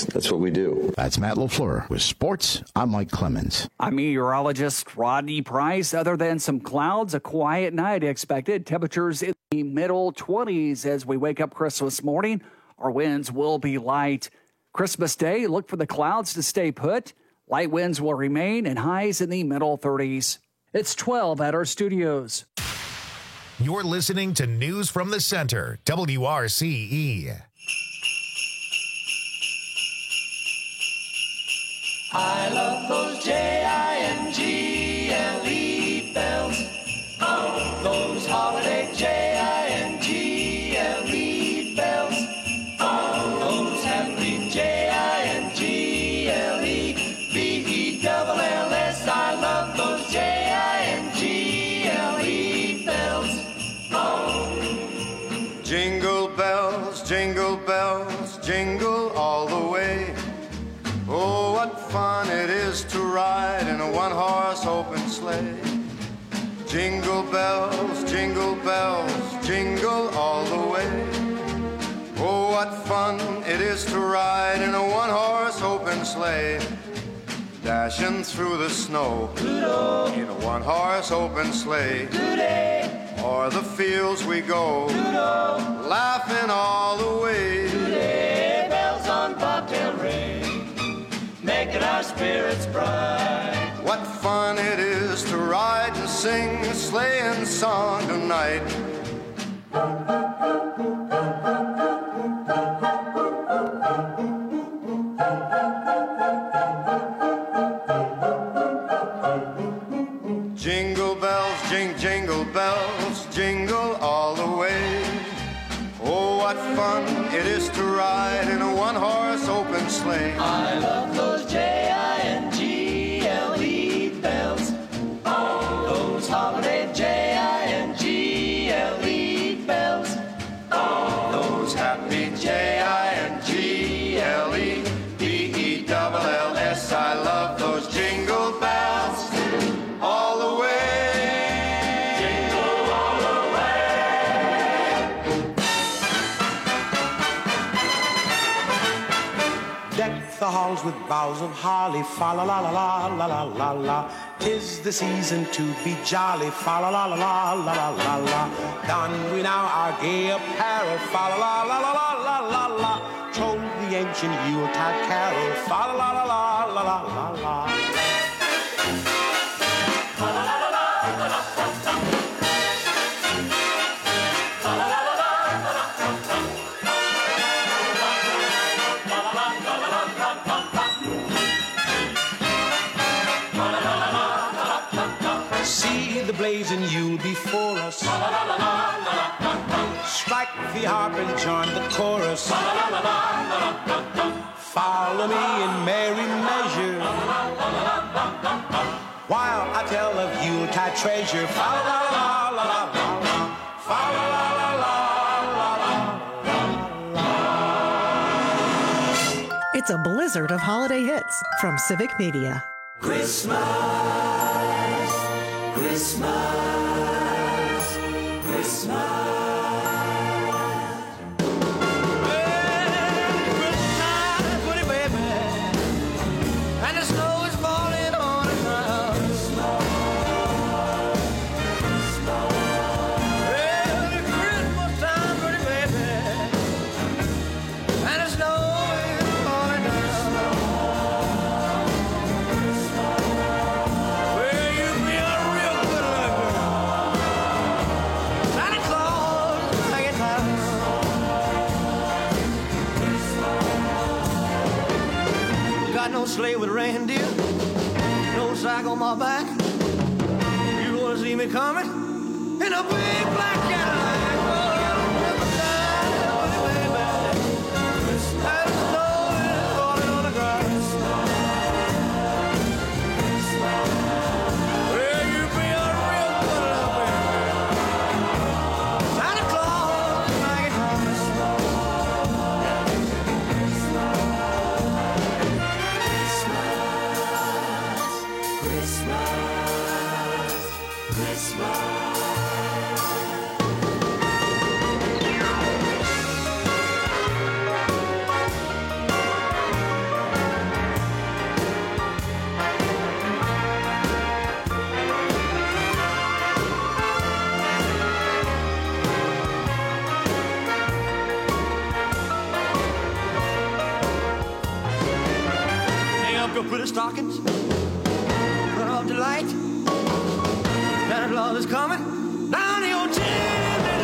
That's what we do. That's Matt LaFleur. With sports, I'm Mike Clemens. I'm meteorologist Rodney Price. Other than some clouds, a quiet night expected. Temperatures in the middle 20s as we wake up Christmas morning. Our winds will be light. Christmas Day, look for the clouds to stay put. Light winds will remain and highs in the middle 30s. It's 12 at our studios. You're listening to News from the Center, WRCE. I love those Jingle bells. Oh, those holiday Jingle bells. Oh, those happy Jingle-bells. I love those Jingle bells. Oh. Jingle bells, jingle all the way. Oh, what fun it is to ride in a one-horse open sleigh. Jingle bells, jingle all the way. Oh, what fun it is to ride in a one-horse open sleigh. Dashing through the snow in a one-horse open sleigh. O'er the fields we go, laughing all the way. Bells on bobtail ring, making our spirits bright. What fun it is to ride and sing a sleighing song tonight. Jingle bells, jingle bells, jingle all the way. Oh, what fun it is to ride in a one-horse open sleigh. I love those Jingle bells. Oh, those holiday Jingle bells. Oh, those happy Jingle-bells. I love those jingle bells all the way. Jingle all the way. Deck the halls with boughs of holly, fa la la la la la la la la. 'Tis the season to be jolly, fa la la la la la la la la. Don we now our gay apparel, fa la la la la la la la la. Troll the ancient Yuletide carol, fa la la la la la la la la. See the blazing Yule before us. Strike the harp and join the chorus. Follow me in merry measure while I tell of Yuletide treasure. Fa la la la la la la. Fa la la la la la la. It's a blizzard of holiday hits from Civic Media. Christmas, Christmas, Christmas. No sleigh with reindeer, no sack on my back. You wanna see me coming in a big black Cadillac? pretty stockings, run off the light. Santa Claus is coming down your chimney.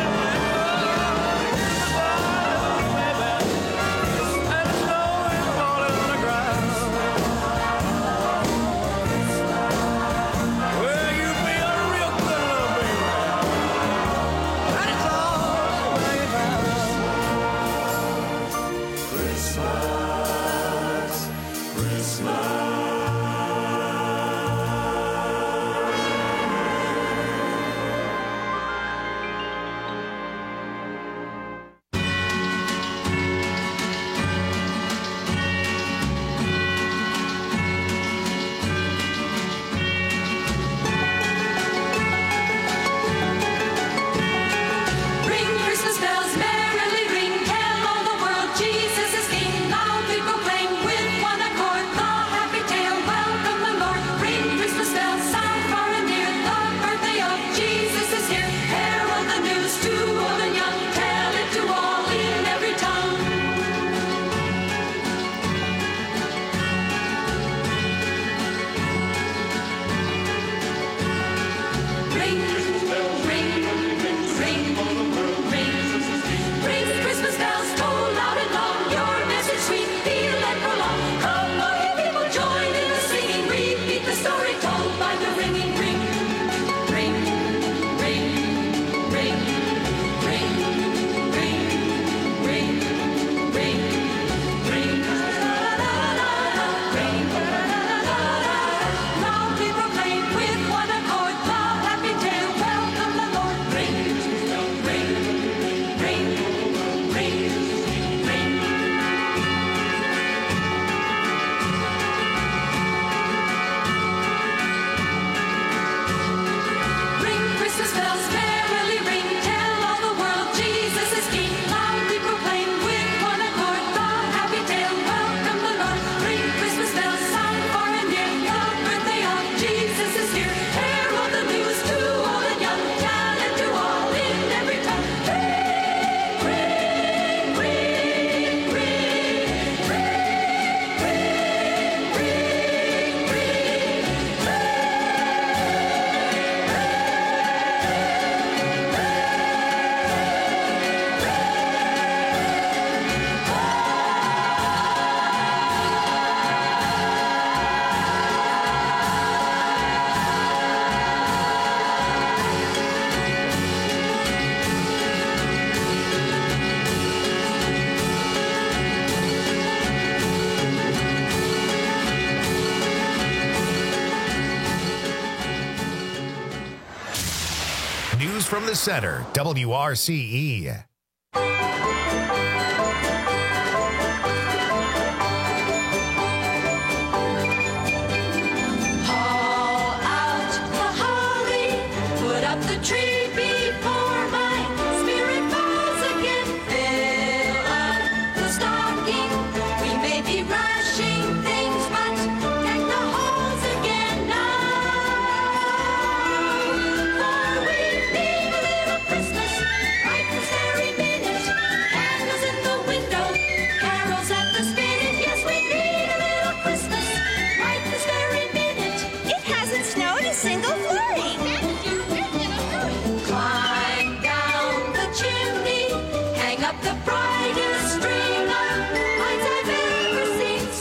From the center, WRCE. Haul out the holly, put up the tree before my spirit falls again. Fill up the stocking, we may be rushing things, but deck the halls again now. For we need a little Christmas right this very minute. Candles in the window, carols at the spinet. Yes, we need a little Christmas right this very minute. It hasn't snowed a single flurry. Climb down the chimney, hang up the brightest string of lights I've ever seen.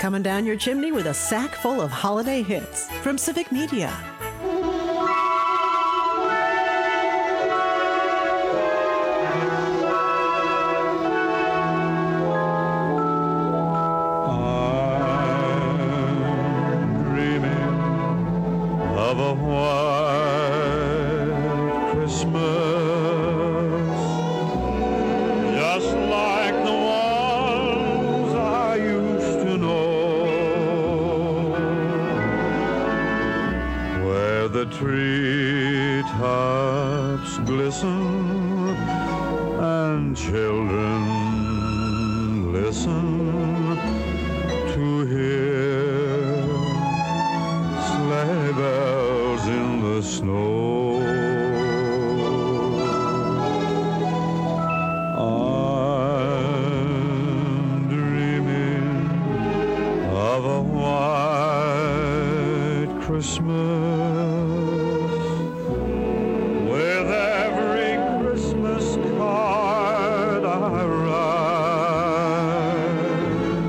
coming down your chimney with a sack full of holiday hits from Civic Media. Of a white Christmas, just like the ones I used to know, where the treetops glisten and children listen to hear sleigh bells in the snow. I'm dreaming of a white Christmas, with every Christmas card I write,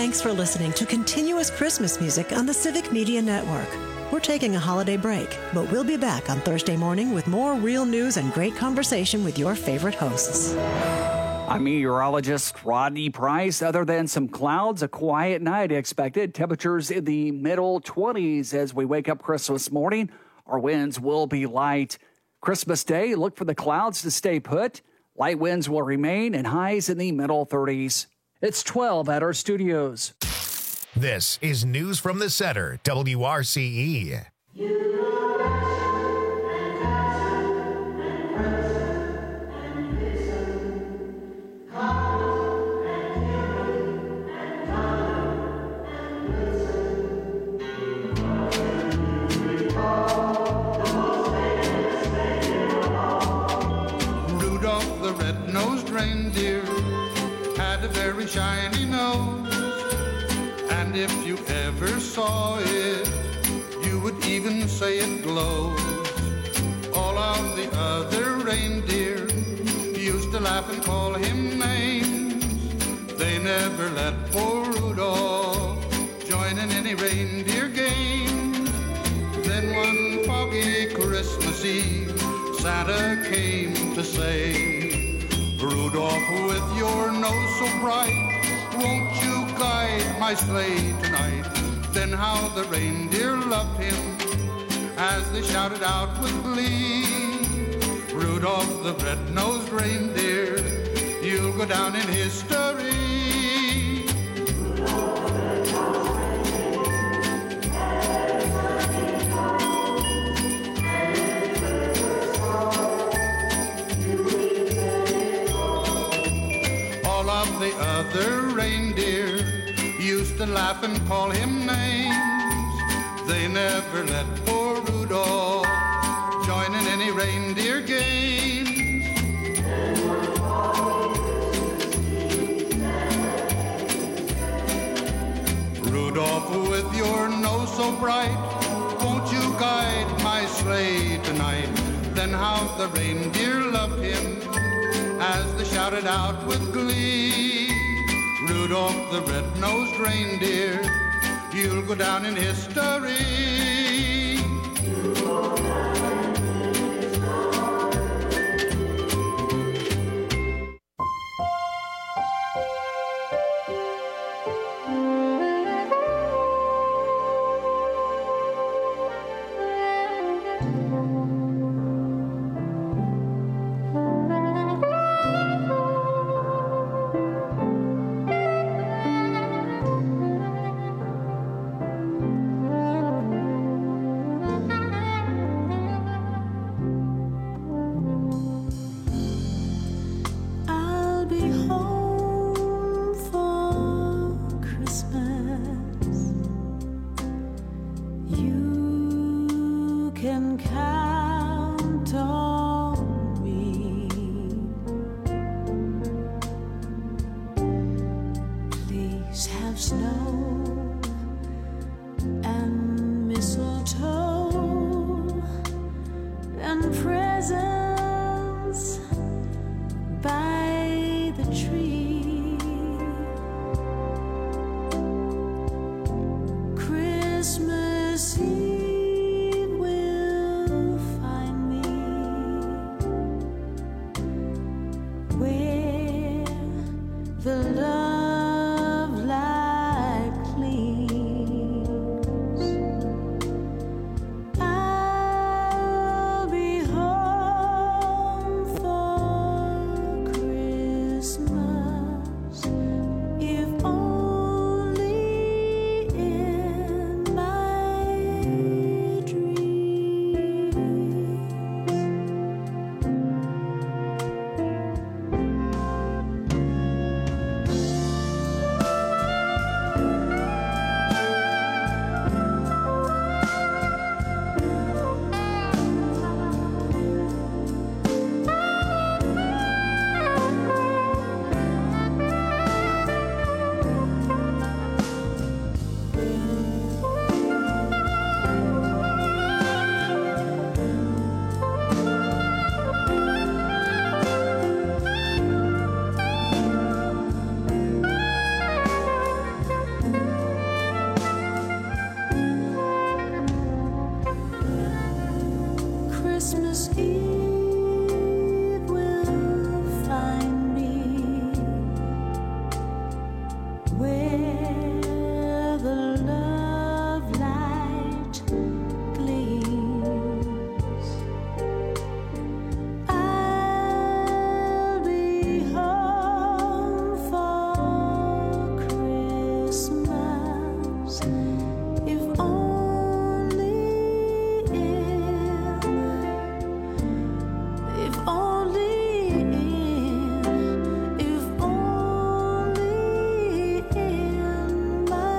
Thanks for listening to continuous Christmas music on the Civic Media Network. We're taking a holiday break, but we'll be back on Thursday morning with more real news and great conversation with your favorite hosts. I'm meteorologist Rodney Price. Other than some clouds, a quiet night expected. Temperatures in the middle 20s as we wake up Christmas morning. Our winds will be light. Christmas Day, look for the clouds to stay put. Light winds will remain and highs in the middle 30s. It's 12 at our studios. This is News from the Center, WRCE. Rudolph the red-nosed reindeer had a very shiny nose, and if you ever saw it, you would even say it glows. All of the other reindeer used to laugh and call him names. They never let poor Rudolph join in any reindeer games. Then one foggy Christmas Eve, Santa came to say, Rudolph, with your nose so bright, won't you guide my sleigh tonight? Then how the reindeer loved him as they shouted out with glee, Rudolph the red-nosed reindeer, you'll go down in history. All of the other reindeer used to laugh and call him names. They never let poor Rudolph join in any reindeer games. Rudolph, with your nose so bright, won't you guide my sleigh tonight? Then how the reindeer loved him as they shouted out with glee, Rudolph the red-nosed reindeer, you'll go down in history. Christmas Eve will Eve will find me where the love light gleams. I'll be home for Christmas if only if only in my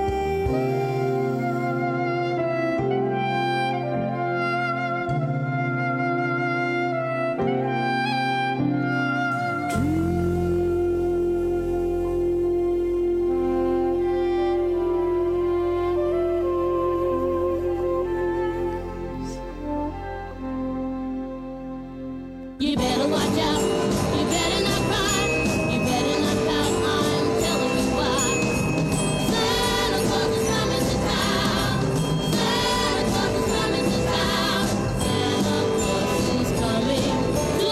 You better watch out. You better not cry. You better not pout. I'm telling you why. Santa Claus is coming to town. Santa Claus is coming to town. Santa Claus is coming to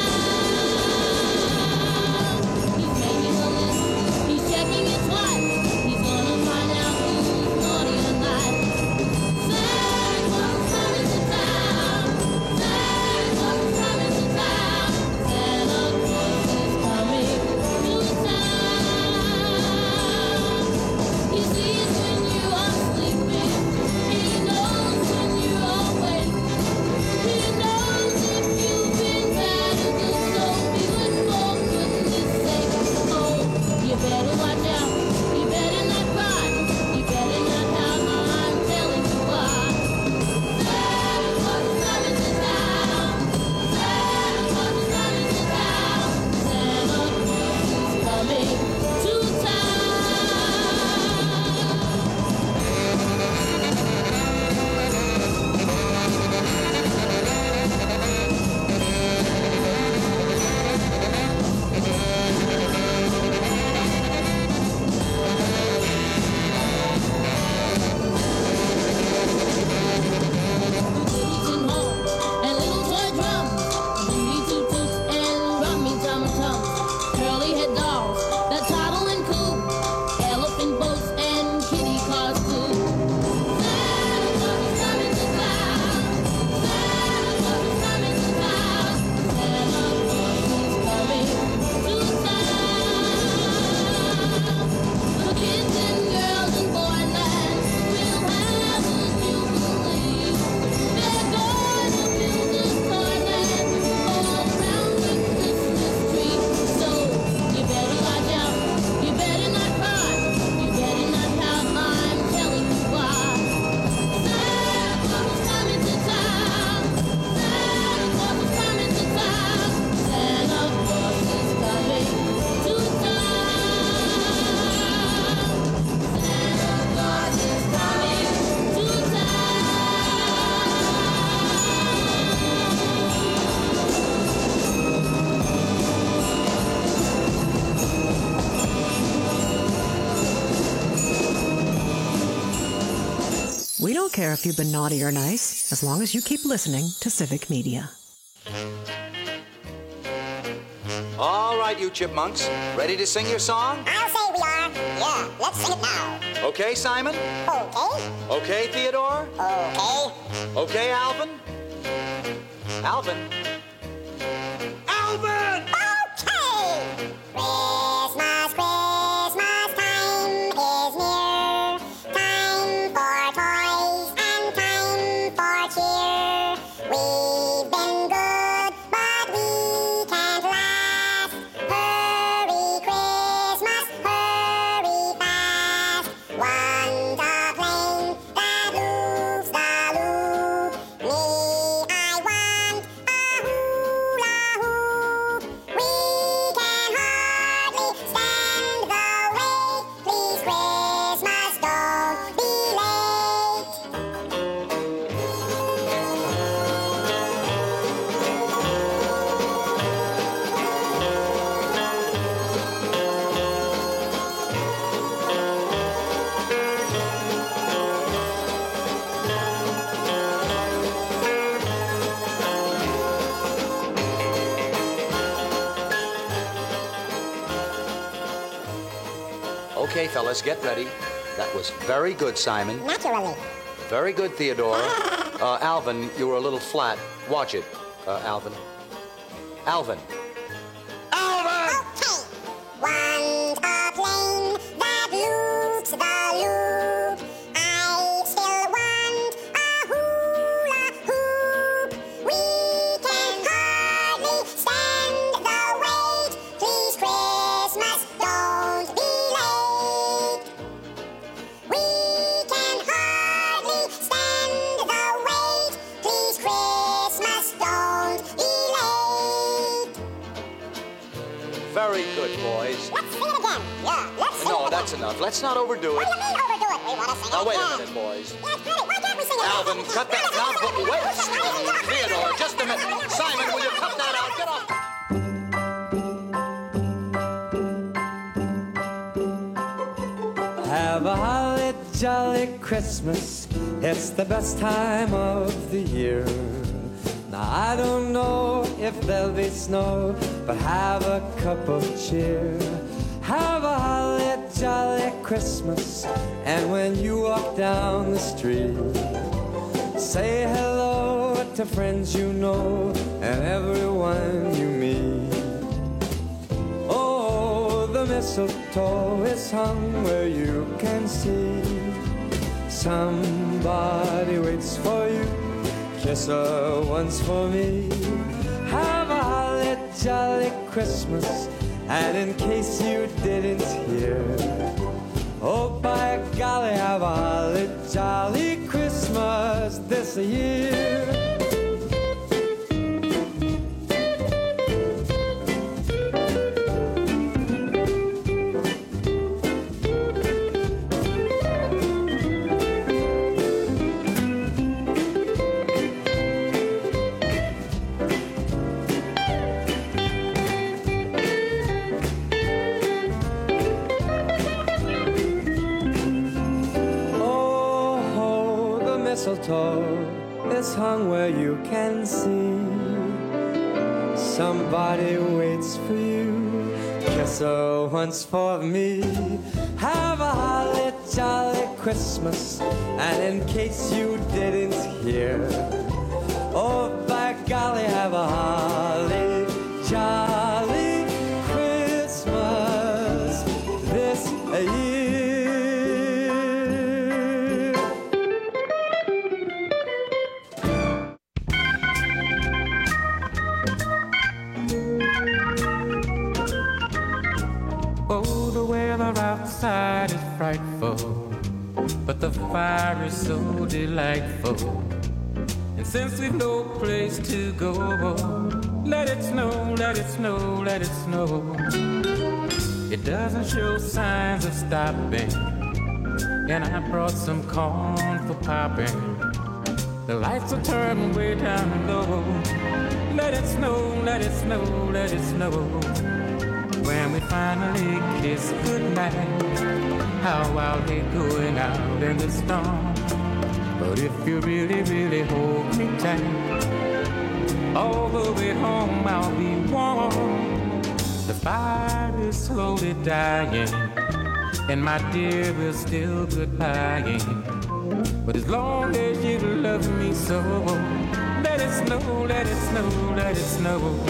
town. He's making a list. He's checking it twice. He's gonna find out who's naughty or nice. Santa Claus is coming to town. Santa Claus is coming to town. Santa Claus is coming to town. He sees when you are sleeping. He knows when you are awake. He knows if you've been bad and good, so be good for goodness sake. Oh, you better watch out. You better not cry. You better not pout. I'm telling you why. Santa Claus is coming to town. Santa Claus is coming to town. Santa Claus is coming to town. Goodies and horns and little toy drums, booty toot toots and rummy tum tums, curly head dolls that toddle and coo, elephant boats and kitty cars too. Santa Claus is coming to town. Santa Claus is coming to town. Santa Claus is coming to town. The kids and girls in Boyland will have a jubilee. They're going to build a toyland all around the Christmas tree. So you better watch out. You better not cry. You better not pout. I'm telling you why. Santa Claus is coming to town. Santa Claus is coming to town. Santa Claus is coming to town. Santa Claus is coming to We don't care if you've been naughty or nice, as long as you keep listening to Civic Media. All right, you chipmunks. Ready to sing your song? I'll say we are. Yeah, let's sing it now. Okay, Simon? Okay. Okay, Theodore? Okay. Okay, Alvin? Alvin? Alvin! Okay. Christmas, Christmas time is near. Time for toys and time for cheer. We've been good, but we can't last. Hurry, Christmas, hurry fast. Want a plane that moves the loo. Me, I want a hula hoop. Okay, fellas, get ready. That was very good, Simon. Naturally. Very good, Theodore. Alvin, you were a little flat. Watch it, Alvin. Alvin. Okay. Want a plane that loops the loop. I still want a hula hoop. We can hardly stand the wait. Please, Christmas, don't be late. We can hardly stand the wait. Please, Christmas, don't be late. Very good, boys. Let's sing it again. Yeah, let's sing it No, again. that's enough. Let's not overdo it. What do you mean overdo it? We want to sing Now, it wait a again. minute, boys. Yeah, it's pretty. Why can't we sing it again? Alvin, cut that. Now, wait. Theodore, just a minute. Simon, will you cut that out? Get off. Have a holly jolly Christmas. It's the best time of the year. Now I don't know if there'll be snow, but have a cup of cheer. Have a holly jolly Christmas. And when you walk down the street, say hello to friends you know and everyone you meet. Oh, the mistletoe is hung where you can see. Somebody waits for you. Kiss her once for me. Have a holly jolly Christmas. And in case you didn't hear, oh, by golly, have a holly jolly Christmas this year. Mistletoe is hung where you can see. Somebody waits for you. Kiss her once for me. Have a holly jolly Christmas. And in case you didn't hear, oh, by golly, have a holly jolly Christmas this year. Outside is frightful, but the fire is so delightful. And since we've no place to go, let it snow, let it snow, let it snow. It doesn't show signs of stopping, and I brought some corn for popping. The lights are turned way down low. Let it snow, let it snow, let it snow. When we finally kiss goodnight, how I'll hate going out in the storm. But if you really, really hold me tight, all the way home I'll be warm. The fire is slowly dying, and my dear, we're still goodbying. But as long as you love me so, let it snow, let it snow, let it snow.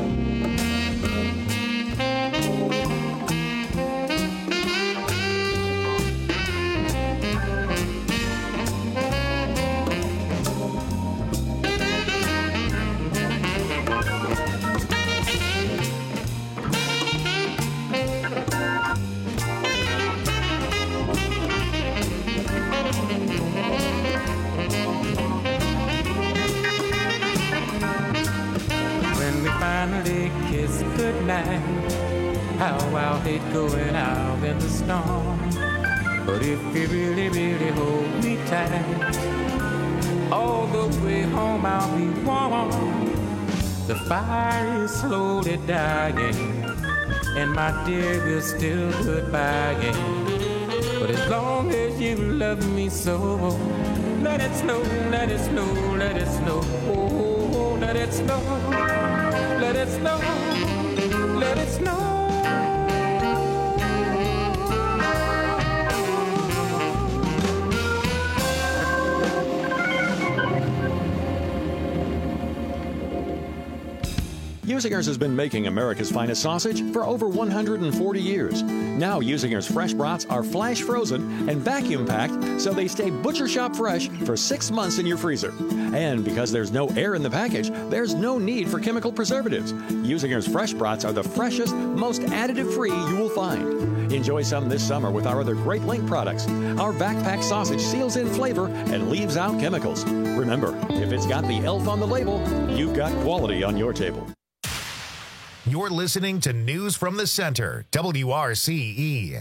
How I'll hate going out in the storm. But if you really, really hold me tight, all the way home I'll be warm. The fire is slowly dying, and my dear, we're still goodbying. But as long as you love me so, let it snow, let it snow, let it snow. Oh, let it snow, let it snow. Let it snow. Usinger's has been making America's finest sausage for over 140 years. Now Usinger's fresh brats are flash frozen and vacuum packed so they stay butcher shop fresh for 6 months in your freezer. And because there's no air in the package, there's no need for chemical preservatives. Usinger's fresh brats are the freshest, most additive-free you will find. Enjoy some this summer with our other Great Link products. Our vac-packed sausage seals in flavor and leaves out chemicals. Remember, if it's got the elf on the label, you've got quality on your table. You're listening to News from the Center, WRCE.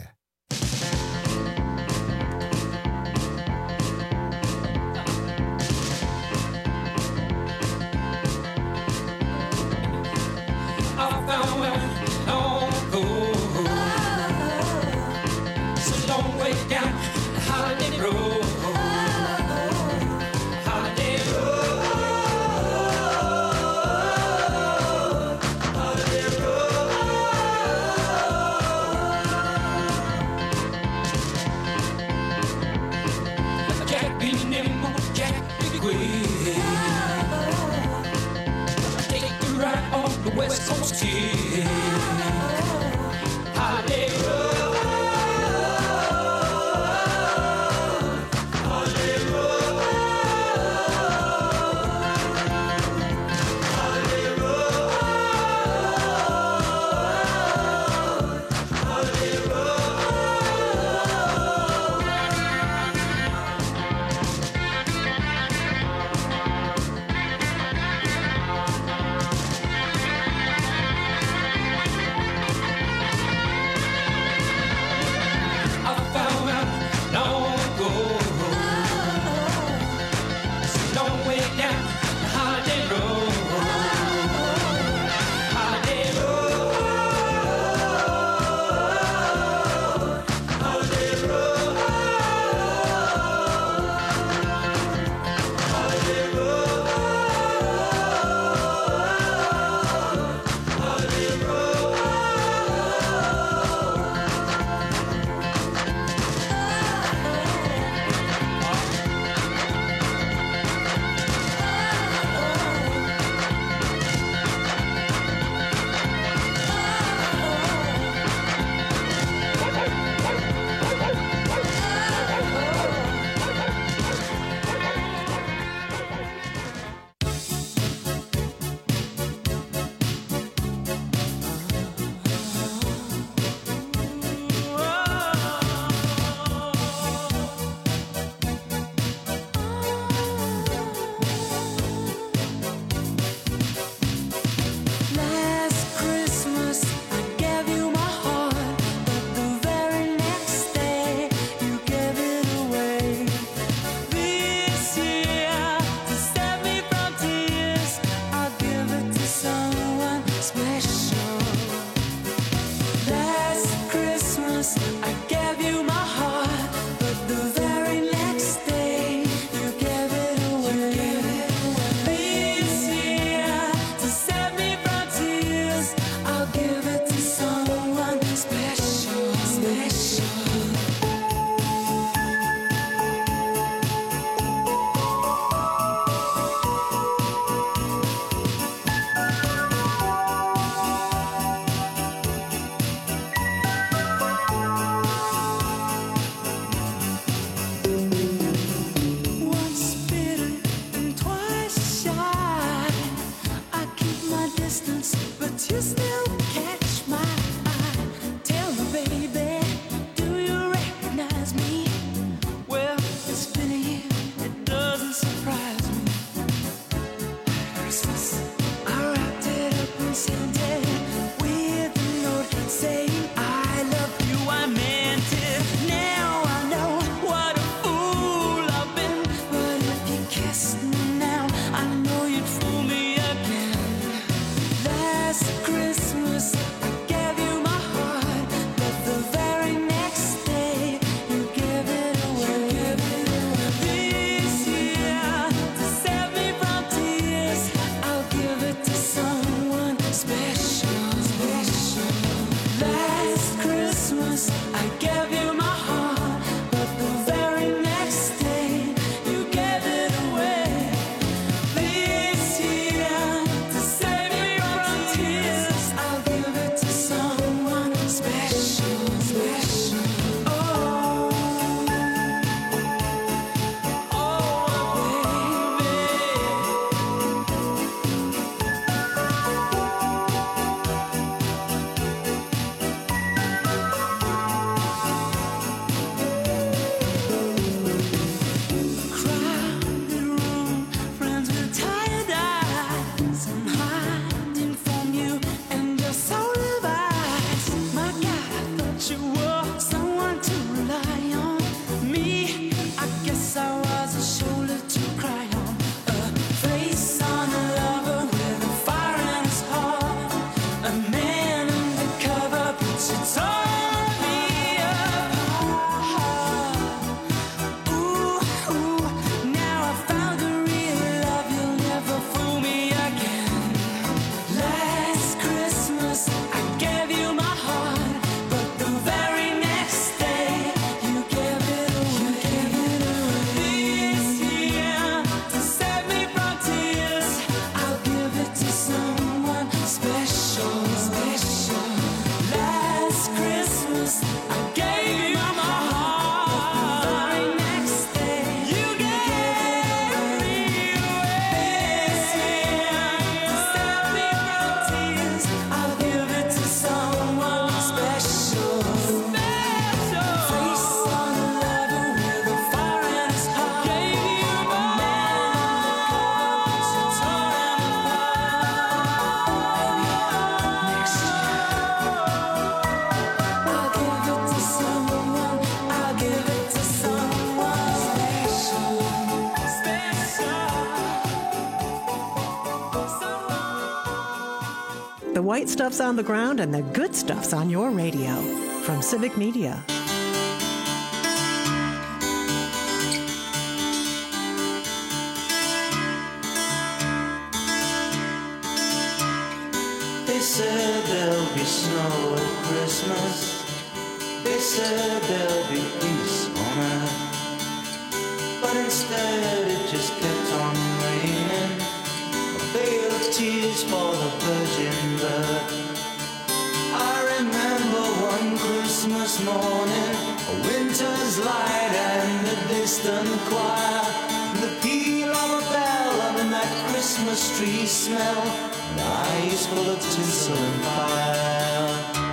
The white stuff's on the ground and the good stuff's on your radio. From Civic Media. They said there'll be snow at Christmas. They said there'll be peace on earth. But instead it just kept on raining. A veil of tears for the virgin birth. I remember one Christmas morning, a winter's light and a distant choir, and the peal of a bell and that Christmas tree smell, and eyes full of tinsel and fire.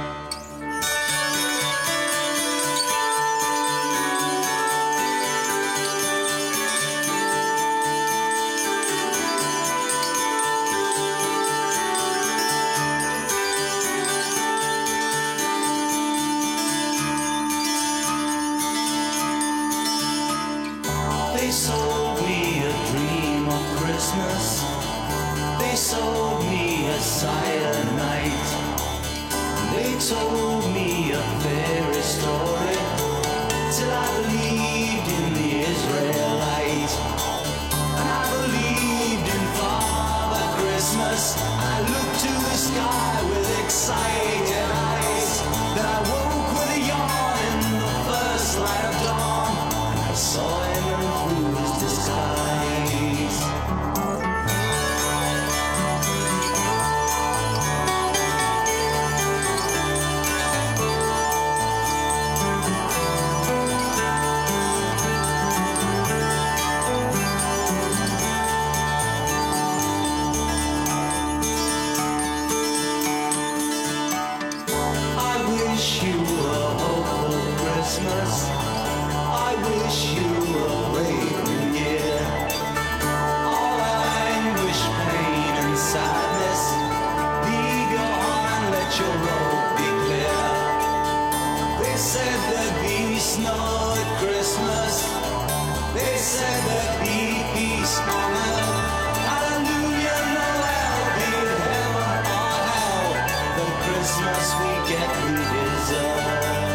They sold me a dream of Christmas. They sold me a silent night. They told me a fairy story till I believed in the Israelite. And I believed in Father Christmas. I looked to the sky with excited eyes. Then I woke with a yawn in the first light of dawn. And I saw him through his disguise. I wish you a hopeful Christmas. I wish you a brave new year. All anguish, pain, and sadness, be gone and let your road be clear. They said there'd be snow at Christmas. They said there'd be peace on earth. Hallelujah, Noel, be it heaven or hell. The Christmas we get we deserve.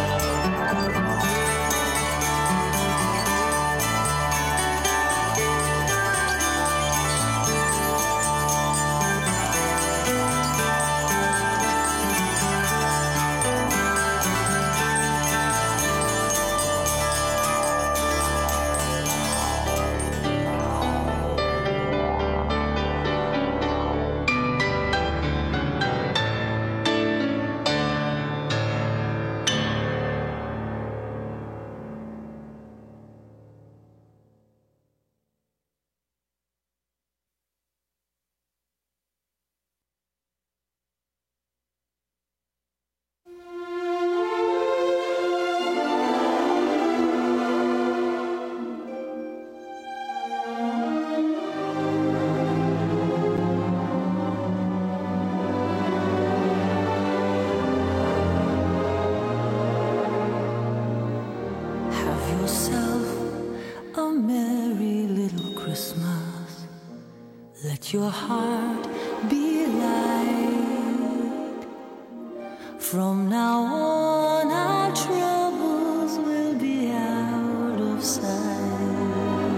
Have yourself a merry little Christmas. Let your heart be light. From now on, our troubles will be out of sight.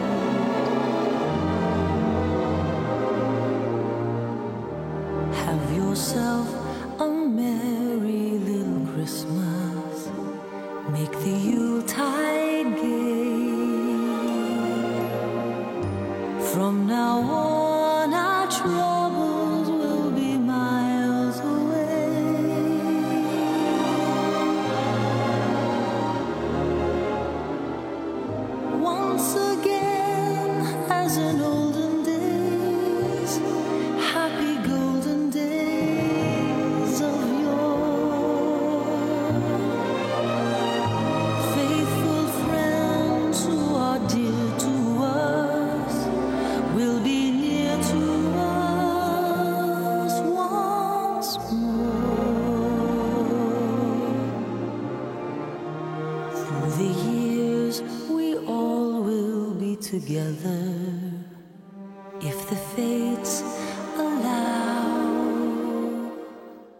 Have yourself a merry little Christmas. Make the Yuletide gay. From now on, our troubles will be miles away. Once again, as in olden days, happy golden days of yore. Faithful friends who are dear to us will be near to us once more. Through the years, we all will be together if the fates allow.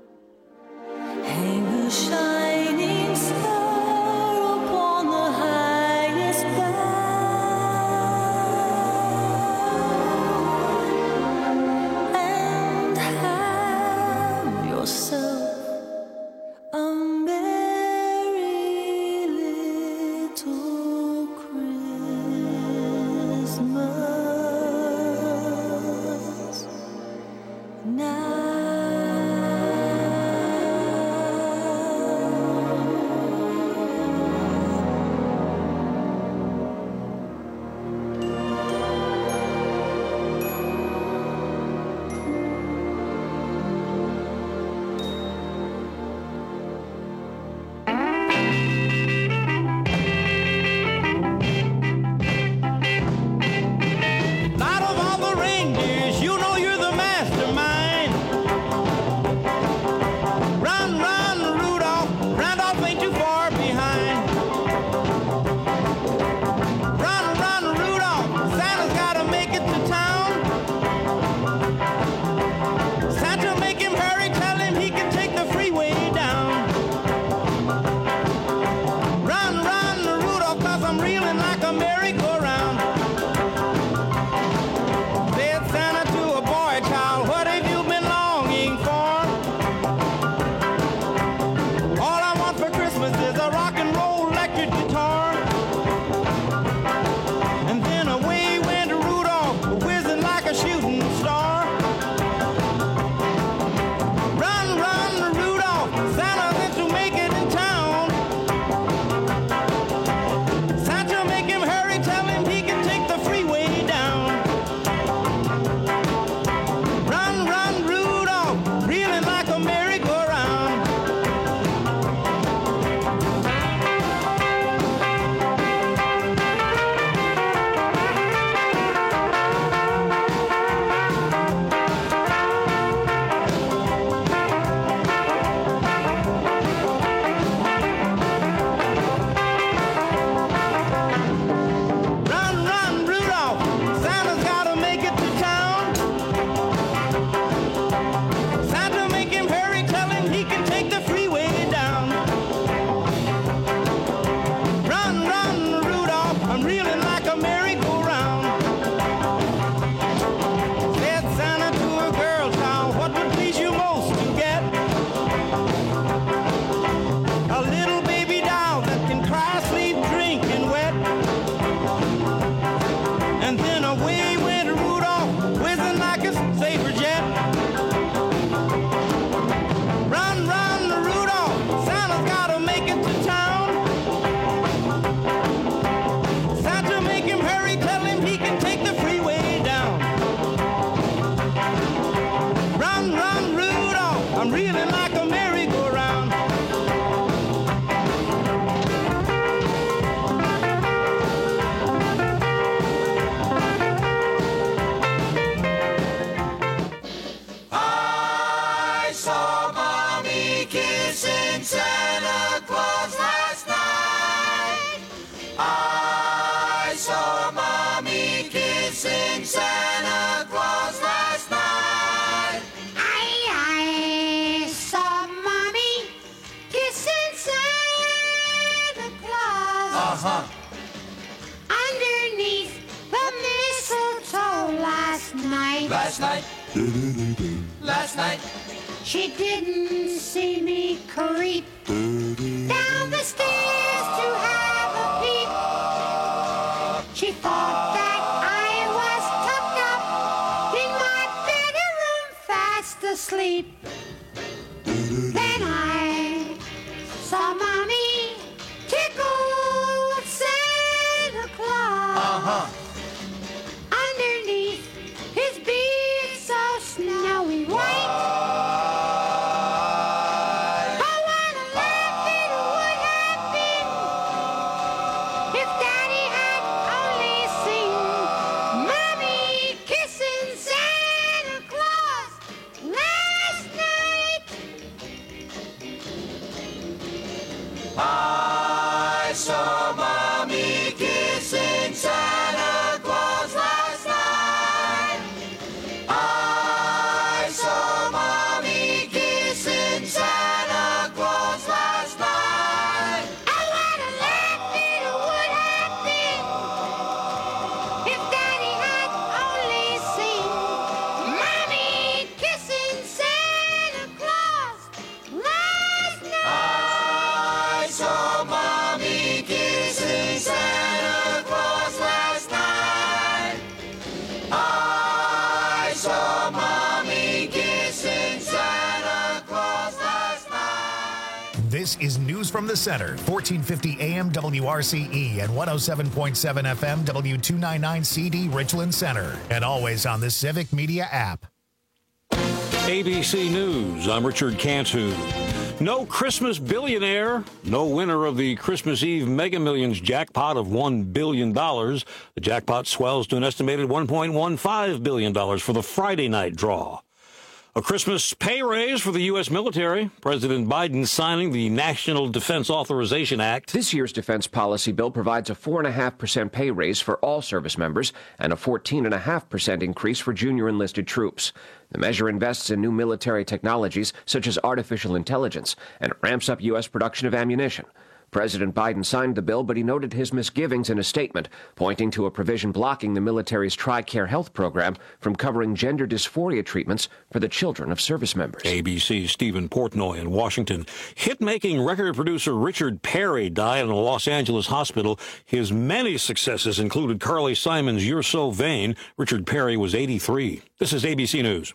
last night. Last night. Last night. She didn't see me creep down the stairs to have a peep. She thought that I was tucked up in my bedroom fast asleep. Then I saw Mommy tickle Santa Claus underneath his beard so snowy white. I saw Mommy kissing Santa Claus last night. I saw Mommy kissing Santa Claus last night. I wonder what it would have been if Daddy had only seen Mommy kissing Santa Claus last night. I saw Mommy kissing Santa Claus last night. I saw Mommy kissing Santa Claus last night. This is News from the Center, 1450 AM WRCE and 107.7 FM W299 CD Richland Center, and always on the Civic Media app. ABC News, I'm Richard Cantu. No Christmas billionaire, no winner of the Christmas Eve Mega Millions jackpot of $1 billion. The jackpot swells to an estimated $1.15 billion for the Friday night draw. A Christmas pay raise for the U.S. military. President Biden signing the National Defense Authorization Act. This year's defense policy bill provides a 4.5% pay raise for all service members and a 14.5% increase for junior enlisted troops. The measure invests in new military technologies such as artificial intelligence, and it ramps up U.S. production of ammunition. President Biden signed the bill, but he noted his misgivings in a statement, pointing to a provision blocking the military's TRICARE health program from covering gender dysphoria treatments for the children of service members. ABC's Stephen Portnoy in Washington. Hit-making record producer Richard Perry died in a Los Angeles hospital. His many successes included Carly Simon's You're So Vain. Richard Perry was 83. This is ABC News.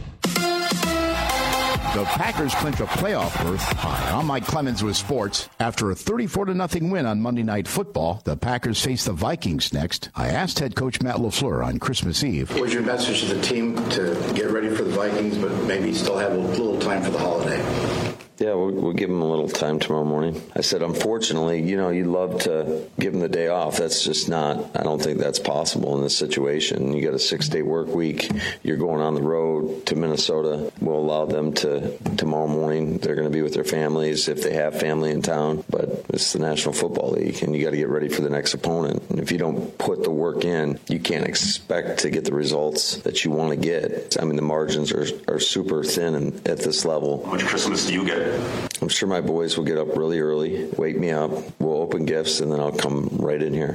The Packers clinch a playoff berth. Hi, I'm Mike Clemens with sports. After a 34-0 win on Monday Night Football, the Packers face the Vikings next. I asked head coach Matt LaFleur on Christmas Eve. What's your message to the team to get ready for the Vikings, but maybe still have a little time for the holiday? Yeah, we'll give them a little time tomorrow morning. I said, unfortunately, you'd love to give them the day off. That's just not, I don't think that's possible in this situation. You got a 6-day work week. You're going on the road to Minnesota. We'll allow them to, tomorrow morning, they're going to be with their families if they have family in town. But it's the National Football League, and you got to get ready for the next opponent. And if you don't put the work in, you can't expect to get the results that you want to get. I mean, the margins are super thin at this level. How much Christmas do you get? I'm sure my boys will get up really early, wake me up, we'll open gifts, and then I'll come right in here.